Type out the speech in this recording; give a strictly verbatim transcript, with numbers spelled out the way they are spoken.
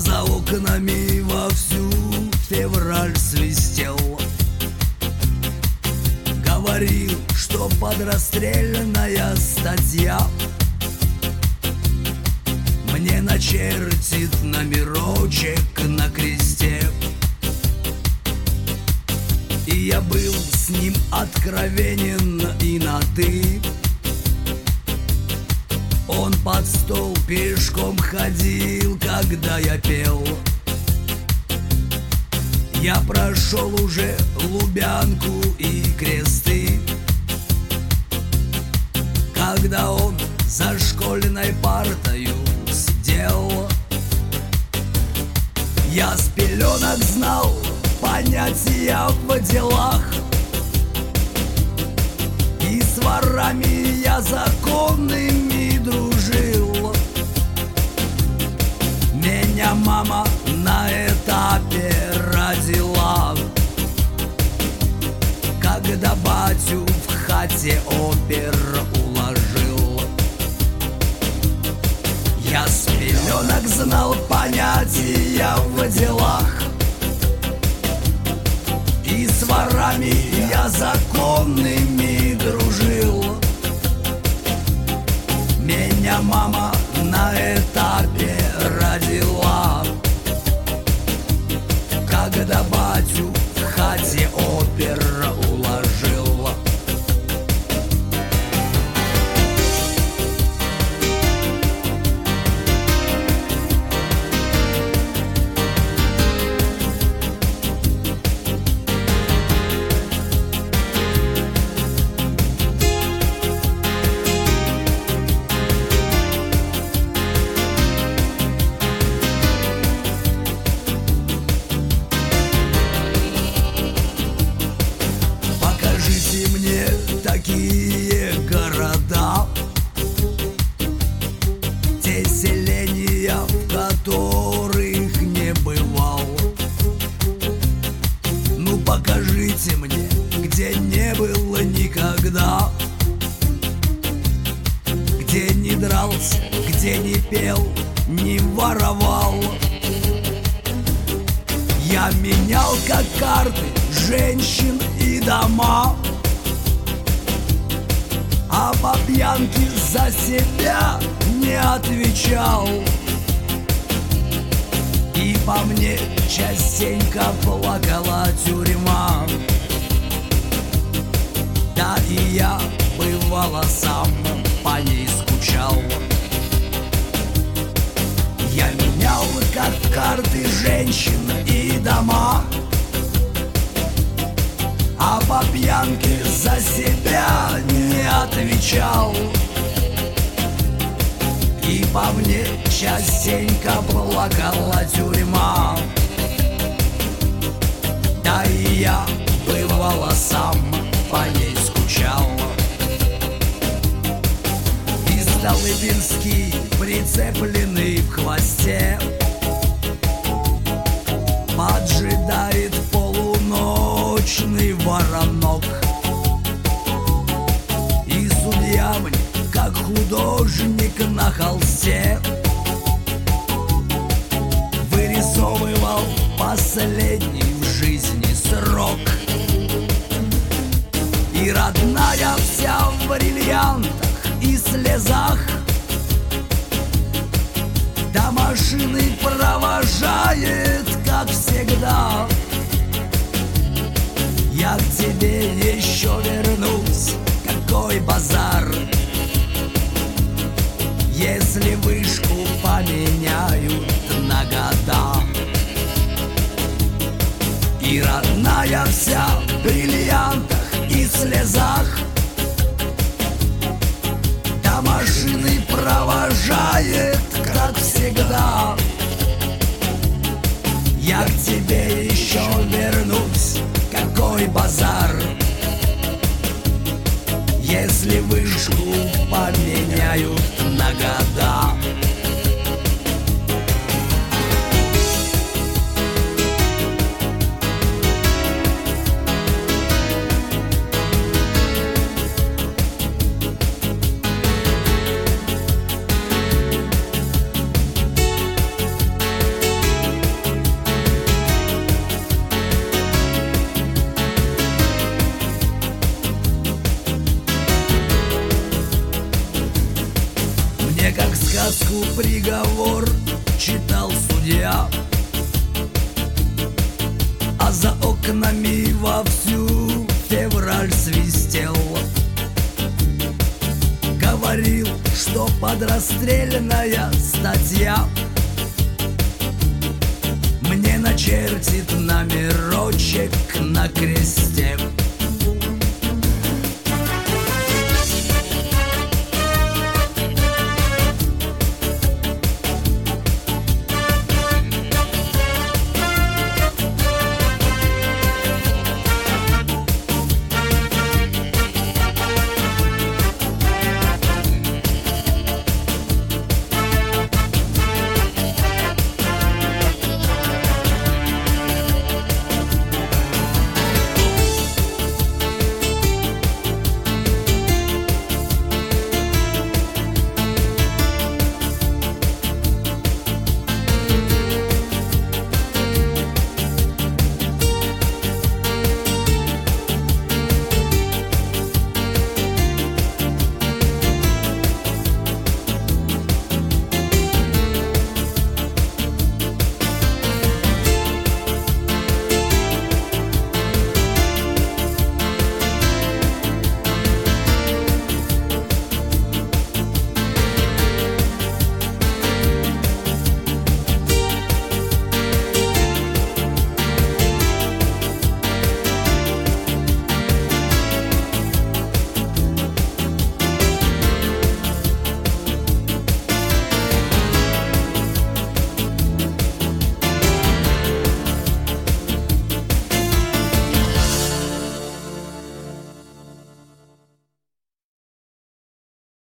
за окнами вовсю февраль свистел. Говорил, что подрастрельная статья мне начертит номерочек на кресте. И я был с ним откровенен и на «ты». Он под стол пешком ходил, когда я пел. Я прошел уже Лубянку и Кресты, когда он за школьной партою сидел. Я с пеленок знал понятия в делах, и с ворами я законными дружил. Меня мама на этапе родила, когда батю в хате опер уложил. Я с пеленок знал понятия в делах, и с ворами я законными дружил. Меня мама на этапе родила, когда батю в хате опер уложил. Такие города, те селения, в которых не бывал. Ну покажите мне, где не было никогда, где не дрался, где не пел, не воровал. Я менял как карты женщин и дома, а по пьянке за себя не отвечал. И по мне частенько плакала тюрьма. Да и я, бывало, сам по ней скучал. Я менял как карты женщин и дома, а по пьянке за себя не отвечал. И по мне частенько плакала тюрьма. Да и я, бывало, сам по ней скучал. И Столыпинский, прицепленный в хвосте, поджидает полуночный воронок. И судья мне, как художник на холсте, вырисовывал последний в жизни срок. И родная вся в бриллиантах и слезах, до машины провожает, как всегда. Я к тебе еще вернусь, какой базар, если вышку поменяют на года. И родная вся в бриллиантах и слезах, до машины провожает, как всегда. Я к тебе еще вернусь, какой базар, если вышку поменяют на года. я. А за окнами вовсю февраль свистел. Говорил, что подрастрельная статья мне начертит номерочек на кресте.